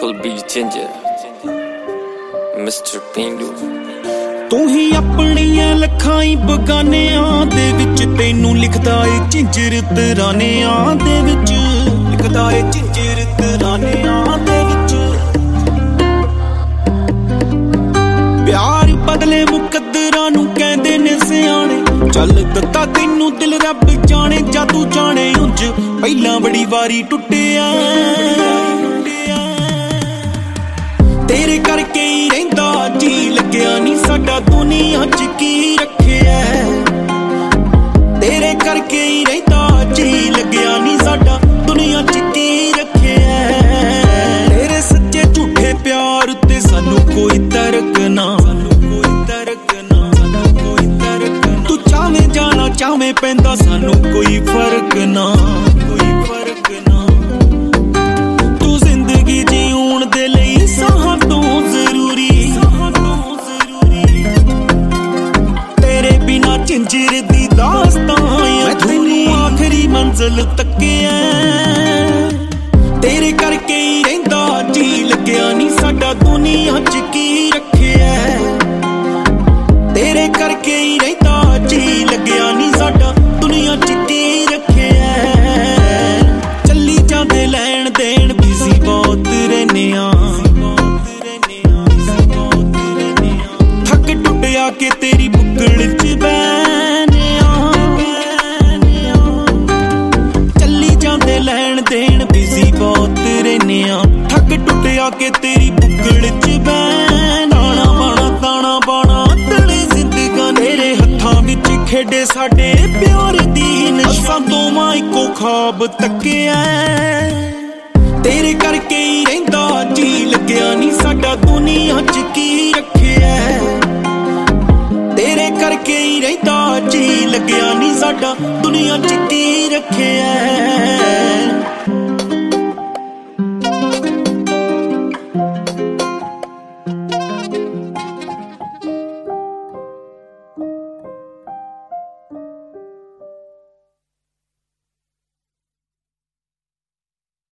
Kulbir Jhinjer mister ਪੇਂਡੂ। ਤੂੰ ਹੀ ਆਪਣੀਆਂ ਲੱਖਾਂ ਹੀ ਬਗਾਨਿਆਂ ਦੇ ਵਿੱਚ ਤੈਨੂੰ ਲਿਖਦਾ ਏ ਝਿੰਜਰ ਤਰਾਨਿਆਂ ਦੇ ਵਿੱਚ, ਲਿਖਦਾ ਏ ਝਿੰਜਰ ਤਰਾਨਿਆਂ ਦੇ ਵਿੱਚ। ਪਿਆਰ ਬਦਲੇ ਮੁਕੱਦਰਾਂ ਨੂੰ ਕਹਿੰਦੇ ਨੇ ਸਿਆਣੇ, ਚੱਲ ਦਿੱਤਾ ਤੈਨੂੰ ਦਿਲ ਰੱਬ ਜਾਣੇ, ਜਾਂ ਤੂੰ ਜਾਣੇ ਉਂਝ ਪਹਿਲਾਂ ਬੜੀ ਵਾਰੀ ਟੁੱਟਿਆ। ਤੇਰੇ ਕਰਕੇ ਹੀ ਰਹਿੰਦਾ ਜੀ ਲੱਗਿਆ ਨੀ ਸਾਡਾ ਦੁਨੀਆ ਚ ਕੀ ਰੱਖਿਆ। ਤੇਰੇ ਕਰਕੇ ਹੀ ਰਹਿੰਦਾ ਜੀ ਲੱਗਿਆ ਨੀ ਸਾਡਾ ਦੁਨੀਆ ਚ ਕੀ ਰੱਖਿਆ। ਤੇਰੇ ਸੱਚੇ ਝੂਠੇ ਪਿਆਰ ਉੱਤੇ ਸਾਨੂੰ ਕੋਈ ਤਰਕ ਨਾ, ਕੋਈ ਤਰਕ ਨਾ, ਕੋਈ ਤਰਕ ਨਾ। ਤੂੰ ਚਾਵੇਂ ਜਾਣਾ ਚਾਵੇਂ ਪੈਂਦਾ ਸਾਨੂੰ ਕੋਈ ਫਰਕ ਨਾ, ਕੋਈ ਫਰਕ ਨਾ। ਤੂੰ ਜ਼ਿੰਦਗੀ ਜਿਉਣ ਦੇ ਲਈ ਸਾਹਾਂ ਤੋਂ ਜ਼ਰੂਰੀ, ਸਾਹਾਂ ਤੋਂ ਜ਼ਰੂਰੀ। ਤੇਰੇ ਬਿਨਾ ਝਿੰਜਰ ਦੀ ਦਾਸਤਾਂ ਅਧੂਰੀ, ਆਖਰੀ ਮੰਜ਼ਿਲ ਤੱਕਿਆ। ਤੇਰੇ ਕਰਕੇ ਹੀ ਰਹਿੰਦਾ ਜੀ ਲੱਗਿਆ ਨੀ ਸਾਡਾ ਦੁਨੀਆ ਚ ਕੀ ਰੱਖਿਆ। ਤੇਰੇ ਕਰਕੇ ਹੀ ਰਹਿੰਦਾ ਜੀ ਲੱਗਿਆ ਨੀ ਸਾਡਾ ਦੁਨੀਆ ਚ ਕੀ ਰੱਖਿਆ। ਚੱਲੀ ਜਾਂਦੇ ਲੈਣ ਦੇਣ ਬਿਜ਼ੀ ਬਹੁਤ ਰਹਿੰਦੇ ਆਂ, ਥੱਕ ਟੁੱਟਿਆ ਕੇ ਤੇਰੀ ਬੁੱਕਲ ਚ ਬਹਿਨੇ ਆਂ। ਚੱਲੀ ਜਾਂਦੇ ਲੈਣ ਦੇਣ ਬਿਜ਼ੀ ਬਹੁਤ ਰਹਿੰਦੇ ਆਂ, ਥੱਕ ਟੁੱਟਿਆ ਕੇ ਤੇਰੀ ਬੁੱਕਲ ਚ ਬਹਿਨਾ। ਬਾਣਾ ਤਾਣਾ ਬਾਣਾ ਤਲੇ ਜ਼ਿੰਦਗਾ ਤੇਰੇ ਹੱਥਾਂ ਵਿੱਚ ਖੇਡੇ ਸਾਡੇ ਪਿਆਰ ਦੀ ਨਸ਼ਾ, ਦੋਵਾਂ ਇੱਕੋ ਖਾਬ ਤੱਕਿਆ। ਤੇਰੇ ਕਰਕੇ ਹੀ ਰਹਿੰਦਾ ਜੀ ਲੱਗਿਆ ਨੀ ਸਾਡਾ ਦੁਨੀਆ ਚ ਕੀ ਰੱਖਿਆ। ਤੇਰੇ ਕਰਕੇ ਹੀ ਰਹਿੰਦਾ ਜੀ ਲੱਗਿਆ ਨੀ ਸਾਡਾ ਦੁਨੀਆ ਚ ਕੀ ਰੱਖਿਆ।